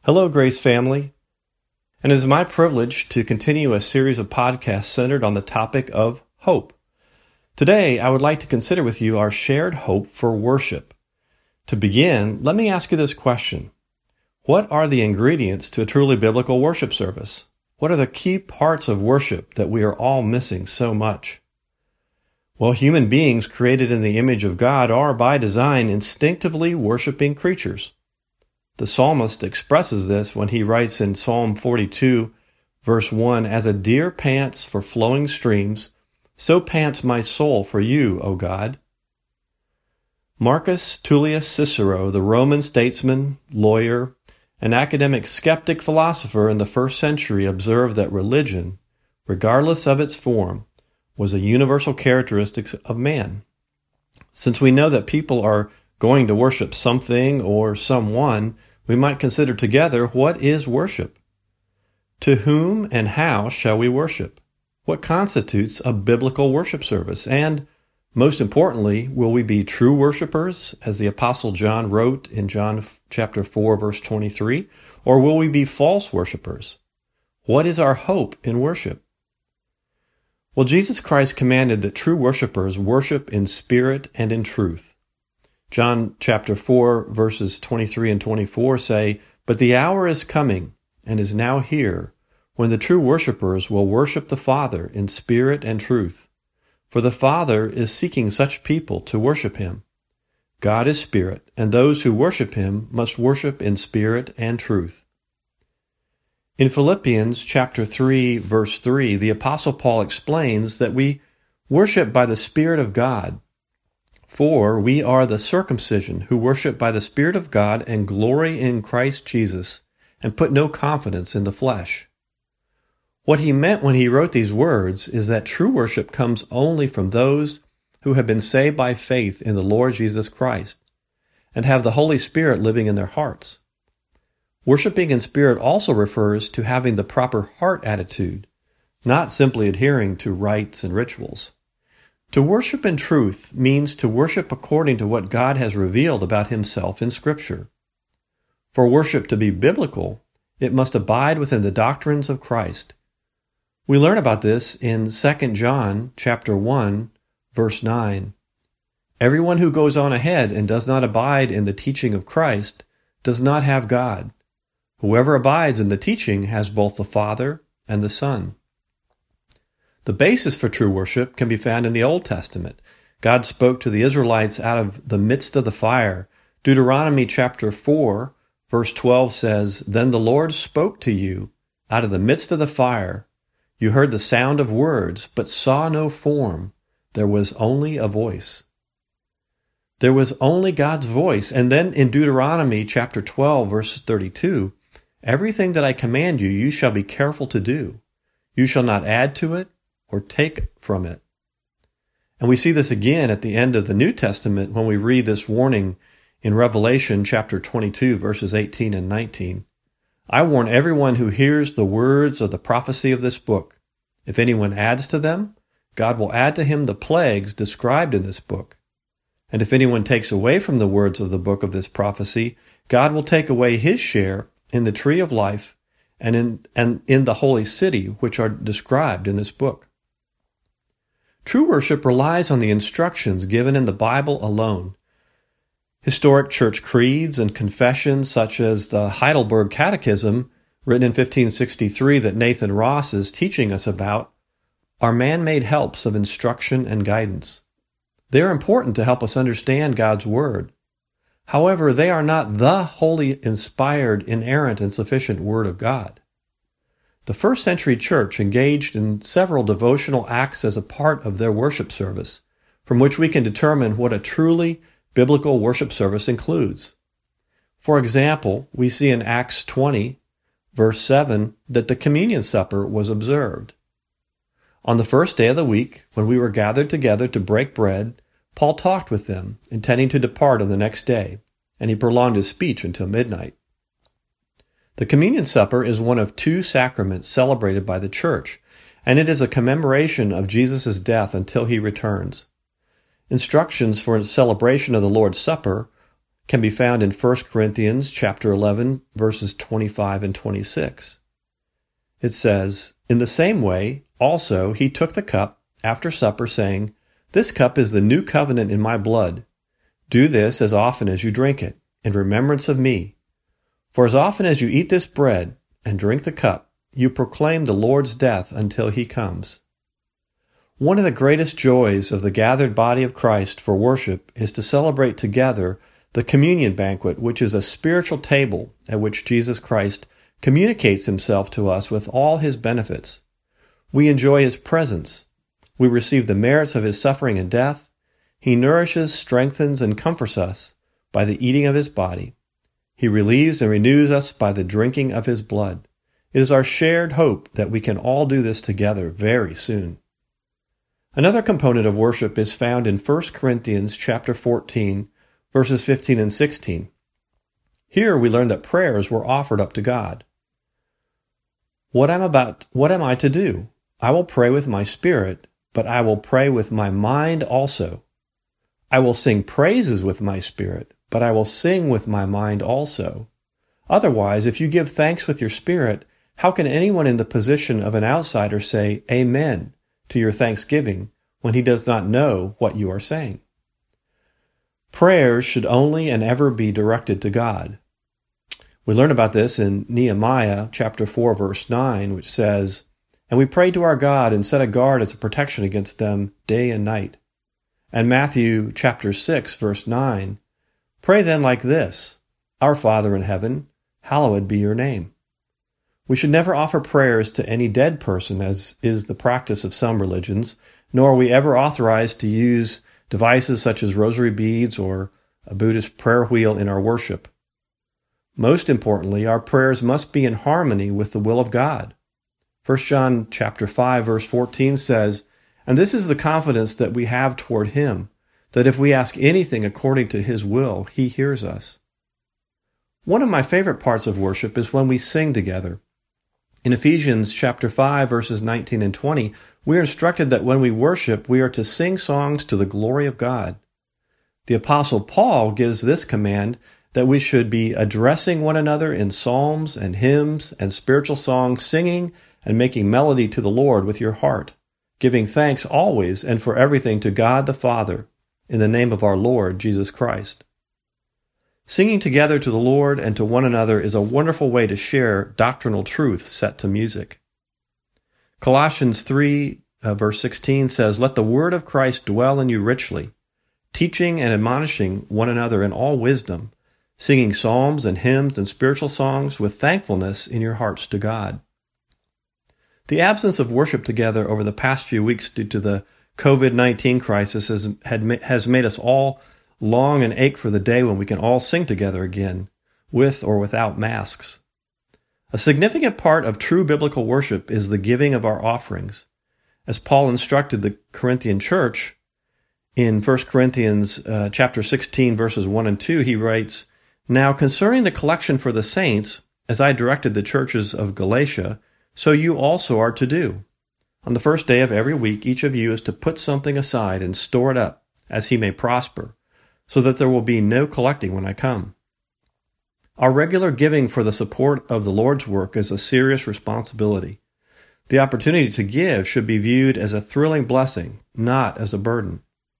Hello, Grace family, and it is my privilege to continue a series of podcasts centered on the topic of hope. Today, I would like to consider with you our shared hope for worship. To begin, let me ask you this question. What are the ingredients to a truly biblical worship service? What are the key parts of worship that we are all missing so much? Well, human beings created in the image of God are, by design, instinctively worshiping creatures. The psalmist expresses this when he writes in Psalm 42, verse 1, "As a deer pants for flowing streams, so pants my soul for you, O God." Marcus Tullius Cicero, the Roman statesman, lawyer, and academic skeptic philosopher in the first century, observed that religion, regardless of its form, was a universal characteristic of man. Since we know that people are going to worship something or someone, we might consider together, what is worship? To whom and how shall we worship? What constitutes a biblical worship service? And, most importantly, will we be true worshipers, as the Apostle John wrote in John chapter 4, verse 23, or will we be false worshipers? What is our hope in worship? Well, Jesus Christ commanded that true worshipers worship in spirit and in truth. John chapter 4, verses 23 and 24 say, "But the hour is coming, and is now here, when the true worshipers will worship the Father in spirit and truth. For the Father is seeking such people to worship him. God is spirit, and those who worship him must worship in spirit and truth." In Philippians chapter 3, verse 3, the Apostle Paul explains that we worship by the Spirit of God. "For we are the circumcision who worship by the Spirit of God and glory in Christ Jesus, and put no confidence in the flesh." What he meant when he wrote these words is that true worship comes only from those who have been saved by faith in the Lord Jesus Christ and have the Holy Spirit living in their hearts. Worshiping in spirit also refers to having the proper heart attitude, not simply adhering to rites and rituals. To worship in truth means to worship according to what God has revealed about himself in Scripture. For worship to be biblical, it must abide within the doctrines of Christ. We learn about this in 2 John chapter 1, verse 9. "Everyone who goes on ahead and does not abide in the teaching of Christ does not have God. Whoever abides in the teaching has both the Father and the Son." The basis for true worship can be found in the Old Testament. God spoke to the Israelites out of the midst of the fire. Deuteronomy chapter 4, verse 12 says, "Then the Lord spoke to you out of the midst of the fire. You heard the sound of words, but saw no form. There was only a voice." There was only God's voice. And then in Deuteronomy chapter 12, verse 32, "Everything that I command you, you shall be careful to do. You shall not add to it or take from it." And we see this again at the end of the New Testament when we read this warning in Revelation chapter 22, verses 18 and 19. "I warn everyone who hears the words of the prophecy of this book. If anyone adds to them, God will add to him the plagues described in this book. And if anyone takes away from the words of the book of this prophecy, God will take away his share in the tree of life and in the holy city, which are described in this book." True worship relies on the instructions given in the Bible alone. Historic church creeds and confessions, such as the Heidelberg Catechism, written in 1563, that Nathan Ross is teaching us about, are man-made helps of instruction and guidance. They are important to help us understand God's Word. However, they are not the holy, inspired, inerrant, and sufficient Word of God. The first century church engaged in several devotional acts as a part of their worship service, from which we can determine what a truly biblical worship service includes. For example, we see in Acts 20, verse 7, that the communion supper was observed. On the first day of the week, when we were gathered together to break bread, Paul talked with them, intending to depart on the next day, and he prolonged his speech until midnight. The communion supper is one of two sacraments celebrated by the church, and it is a commemoration of Jesus' death until he returns. Instructions for a celebration of the Lord's Supper can be found in 1 Corinthians chapter 11, verses 25 and 26. It says, "In the same way, also, he took the cup after supper, saying, 'This cup is the new covenant in my blood. Do this as often as you drink it, in remembrance of me. For as often as you eat this bread and drink the cup, you proclaim the Lord's death until he comes.'" One of the greatest joys of the gathered body of Christ for worship is to celebrate together the communion banquet, which is a spiritual table at which Jesus Christ communicates himself to us with all his benefits. We enjoy his presence. We receive the merits of his suffering and death. He nourishes, strengthens, and comforts us by the eating of his body. He relieves and renews us by the drinking of his blood. It is our shared hope that we can all do this together very soon. Another component of worship is found in 1 Corinthians chapter 14, verses 15 and 16. Here we learn that prayers were offered up to God. What am I to do? I will pray with my spirit, but I will pray with my mind also. I will sing praises with my spirit, but I will sing with my mind also. Otherwise, if you give thanks with your spirit, how can anyone in the position of an outsider say amen to your thanksgiving when he does not know what you are saying? Prayers should only and ever be directed to God. We learn about this in Nehemiah chapter 4, verse 9, which says, "And we prayed to our God and set a guard as a protection against them day and night." And Matthew chapter 6, verse 9, "Pray then like this, Our Father in heaven, hallowed be your name." We should never offer prayers to any dead person, as is the practice of some religions, nor are we ever authorized to use devices such as rosary beads or a Buddhist prayer wheel in our worship. Most importantly, our prayers must be in harmony with the will of God. 1 John chapter 5, verse 14 says, "And this is the confidence that we have toward him, that if we ask anything according to his will, he hears us." One of my favorite parts of worship is when we sing together. In Ephesians chapter 5, verses 19 and 20, we are instructed that when we worship, we are to sing songs to the glory of God. The Apostle Paul gives this command that we should be addressing one another in psalms and hymns and spiritual songs, singing and making melody to the Lord with your heart, giving thanks always and for everything to God the Father, in the name of our Lord Jesus Christ. Singing together to the Lord and to one another is a wonderful way to share doctrinal truth set to music. Colossians 3, verse 16 says, "Let the word of Christ dwell in you richly, teaching and admonishing one another in all wisdom, singing psalms and hymns and spiritual songs with thankfulness in your hearts to God." The absence of worship together over the past few weeks due to the COVID-19 crisis has made us all long and ache for the day when we can all sing together again, with or without masks. A significant part of true biblical worship is the giving of our offerings. As Paul instructed the Corinthian church in 1 Corinthians chapter 16, verses 1 and 2, he writes, "Now concerning the collection for the saints, as I directed the churches of Galatia, so you also are to do. On the first day of every week, each of you is to put something aside and store it up, as he may prosper, so that there will be no collecting when I come." Our regular giving for the support of the Lord's work is a serious responsibility. The opportunity to give should be viewed as a thrilling blessing, not as a burden.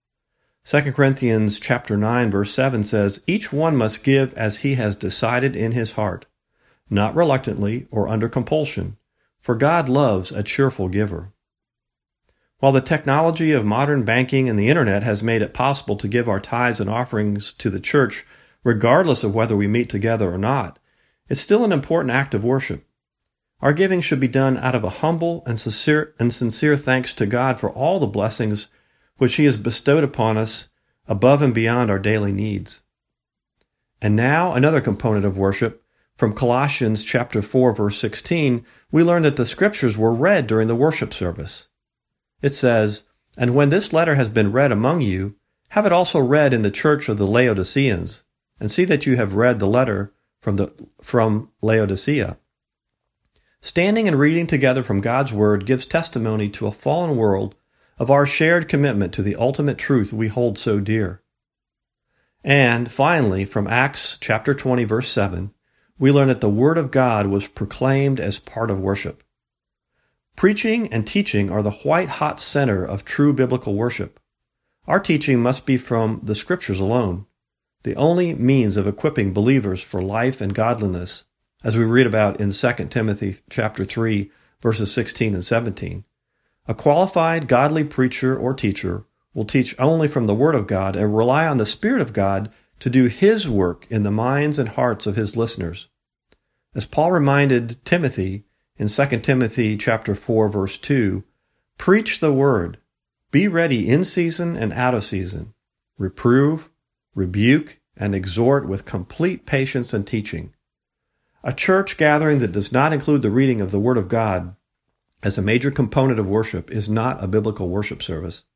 2 Corinthians chapter 9, verse 7 says, "Each one must give as he has decided in his heart, not reluctantly or under compulsion, for God loves a cheerful giver." While the technology of modern banking and the internet has made it possible to give our tithes and offerings to the church regardless of whether we meet together or not, it's still an important act of worship. Our giving should be done out of a humble and sincere thanks to God for all the blessings which he has bestowed upon us above and beyond our daily needs. And now, another component of worship. From Colossians chapter 4, verse 16, we learn that the scriptures were read during the worship service. It says, "And when this letter has been read among you, have it also read in the church of the Laodiceans, and see that you have read the letter from Laodicea." Standing and reading together from God's Word gives testimony to a fallen world of our shared commitment to the ultimate truth we hold so dear. And finally, from Acts chapter 20, verse 7, we learn that the Word of God was proclaimed as part of worship. Preaching and teaching are the white-hot center of true biblical worship. Our teaching must be from the Scriptures alone, the only means of equipping believers for life and godliness, as we read about in 2 Timothy chapter 3, verses 16 and 17. A qualified, godly preacher or teacher will teach only from the Word of God and rely on the Spirit of God to do His work in the minds and hearts of His listeners. As Paul reminded Timothy in 2 Timothy chapter 4, verse 2, preach the Word, be ready in season and out of season, reprove, rebuke, and exhort with complete patience and teaching. A church gathering that does not include the reading of the Word of God as a major component of worship is not a biblical worship service.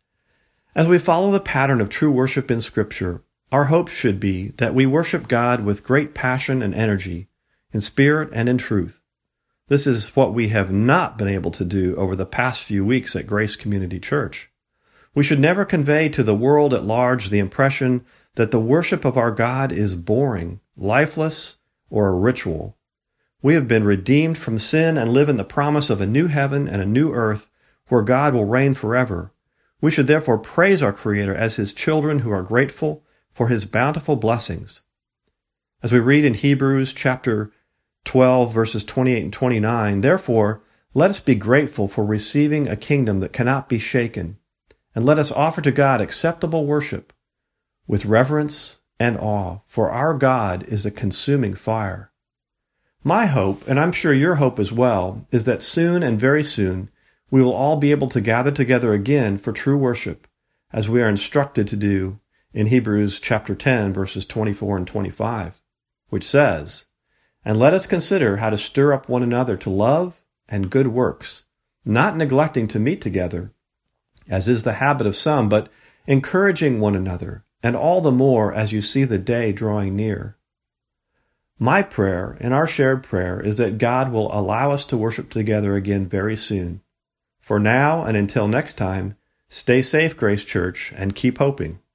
As we follow the pattern of true worship in Scripture, our hope should be that we worship God with great passion and energy, in spirit and in truth. This is what we have not been able to do over the past few weeks at Grace Community Church. We should never convey to the world at large the impression that the worship of our God is boring, lifeless, or a ritual. We have been redeemed from sin and live in the promise of a new heaven and a new earth where God will reign forever. We should therefore praise our Creator as His children who are grateful for His bountiful blessings. As we read in Hebrews chapter 12, verses 28 and 29, therefore, let us be grateful for receiving a kingdom that cannot be shaken, and let us offer to God acceptable worship with reverence and awe, for our God is a consuming fire. My hope, and I'm sure your hope as well, is that soon and very soon we will all be able to gather together again for true worship, as we are instructed to do in Hebrews chapter 10, verses 24 and 25, which says, "And let us consider how to stir up one another to love and good works, not neglecting to meet together, as is the habit of some, but encouraging one another, and all the more as you see the day drawing near." My prayer and our shared prayer is that God will allow us to worship together again very soon. For now and until next time, stay safe, Grace Church, and keep hoping.